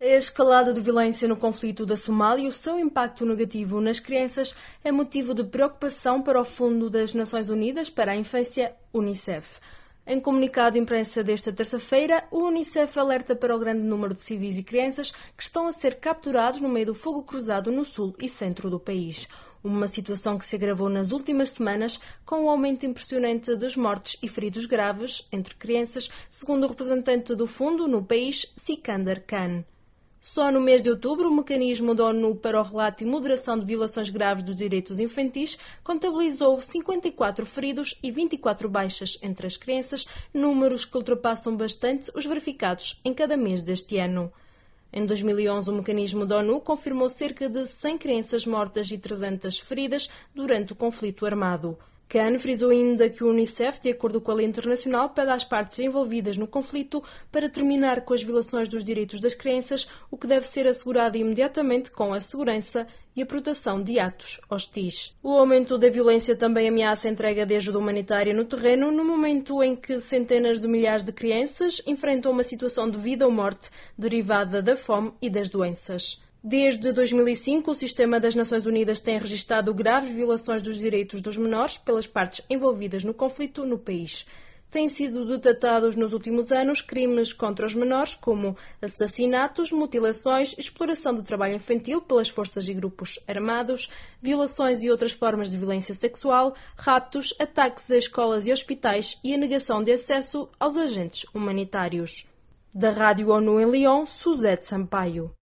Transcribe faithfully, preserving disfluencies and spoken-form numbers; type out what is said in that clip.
A escalada de violência no conflito da Somália e o seu impacto negativo nas crianças é motivo de preocupação para o Fundo das Nações Unidas para a Infância, Unicef. Em comunicado de imprensa desta terça-feira, o Unicef alerta para o grande número de civis e crianças que estão a ser capturados no meio do fogo cruzado no sul e centro do país. Uma situação que se agravou nas últimas semanas com o aumento impressionante das mortes e feridos graves entre crianças, segundo o representante do fundo no país, Sikander Khan. Só no mês de outubro, o mecanismo da ONU para o relato e moderação de violações graves dos direitos infantis contabilizou cinquenta e quatro feridos e vinte e quatro baixas entre as crianças, números que ultrapassam bastante os verificados em cada mês deste ano. Em dois mil e onze, o mecanismo da ONU confirmou cerca de cem crianças mortas e trezentas feridas durante o conflito armado. Khan frisou ainda que o Unicef, de acordo com a lei internacional, pede às partes envolvidas no conflito para terminar com as violações dos direitos das crianças, o que deve ser assegurado imediatamente com a segurança e a proteção de atos hostis. O aumento da violência também ameaça a entrega de ajuda humanitária no terreno, no momento em que centenas de milhares de crianças enfrentam uma situação de vida ou morte derivada da fome e das doenças. Desde dois mil e cinco, o Sistema das Nações Unidas tem registrado graves violações dos direitos dos menores pelas partes envolvidas no conflito no país. Têm sido detectados nos últimos anos crimes contra os menores, como assassinatos, mutilações, exploração de trabalho infantil pelas forças e grupos armados, violações e outras formas de violência sexual, raptos, ataques a escolas e hospitais e a negação de acesso aos agentes humanitários. Da Rádio ONU em Lyon, Suzete Sampaio.